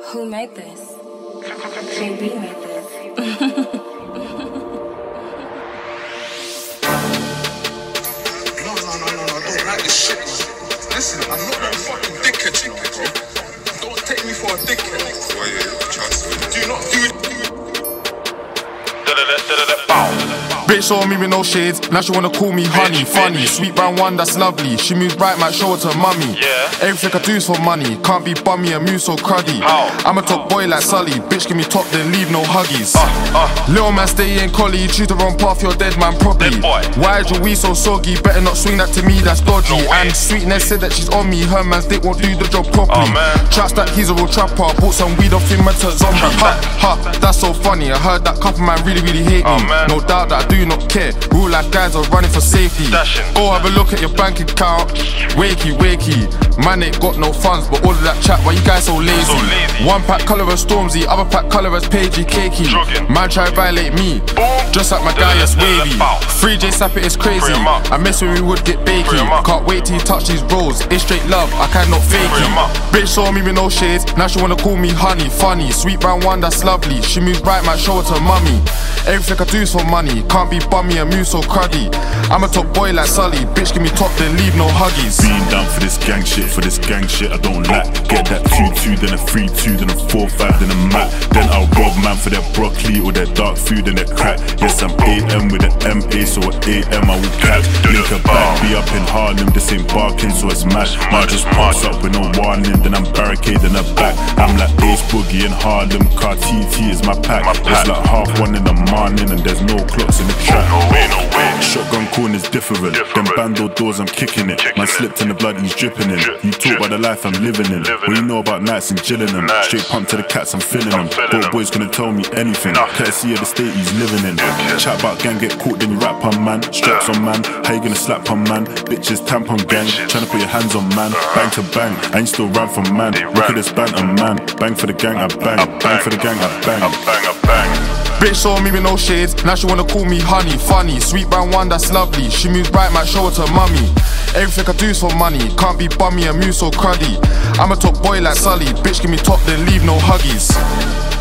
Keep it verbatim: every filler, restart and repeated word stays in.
Who made this? J B made this. No, no, no, no, no, I don't like this shit, man. Listen, I'm not no fucking dickhead, you know, bro. Don't take me for a dickhead. Why you trust me? Do not do it. Bitch saw me with no shades, now she wanna call me honey, funny. Sweet brown one, that's lovely. She moves right, might show it to mummy. Yeah. Everything I do is for money, can't be bummy and move so cruddy. How? I'm a top boy like Sully, bitch give me top then leave no huggies. Uh, uh. Little man stay in collie, choose the wrong path, you're dead man probably. Dead boy. Why is your weed so soggy? Better not swing that to me, that's dodgy. No way. And Sweetness said that she's on me, her man's dick won't do the job properly. Oh, man. Trust that he's a real trapper, bought some weed off him and to zombie. Ha, ha, that's so funny, I heard that couple man really really hate Oh, me. man. No doubt that I do not care. Real life guys are running for safety. Dashing. Go have a look at your bank account. Wakey, wakey. Man ain't got no funds, but all of that chat, why you guys so lazy? So lazy. One pack colour as Stormzy, other pack colour as Pagey Cakey. Jogging. Man try violate me, Boom. just like my guy is wavy. Bow. three J Sap it is crazy. Free 'em up. I miss when we would get bakey. Free 'em up. Can't wait till you touch these rolls. It's straight love, I cannot fake Free 'em up. it. Bitch saw me with no shades, now she wanna call me honey, funny. Sweet brown one, that's lovely. She moves right, might show it to mummy. Everything I do is for money, can't be bummy and move so cruddy. I'm a top boy like Sully, bitch give me top then leave no huggies. Being down for this gang shit, for this gang shit I don't like. Get that two two, then a three two, then a four five, then a mat. Then I'll rob man for their broccoli or their dark food and their crack. Yes, I'm A M with an M A, so at A M I will catch. Link a back, be up in Harlem, this ain't barking, so it's mad. Man just pass up with no warning, then I'm barricading her back. I'm like Ace Boogie in Harlem, car T T is my pack. It's like half one in the morning and there's no clocks in the trap. No way, no way. Shotgun corner's different. Them bando doors, I'm kicking it. Man slipped in the blood, he's dripping in. You talk about the life I'm living in. What you know about nights and Gillingham? Straight pump to the cats, I'm feeling them. Both boys gonna tell me anything. Courtesy of the state he's living in. Chat about gang, get caught, then you rap on man. Straps on man, how you gonna slap on man? Bitches, tampon gang, tryna put your hands on man. Bang to bang, I ain't still ran from man. Look at this banter man. Bang for the gang, I bang. Bang for the gang, I bang. I bang, I bang. Bitch saw me with no shades, now she wanna call me honey, funny. Sweet brown one, that's lovely. She moves right, might show it to mummy. Everything I do is for money, can't be bummy and move so cruddy. I'm a top boy like Sully, bitch give me top then leave no huggies.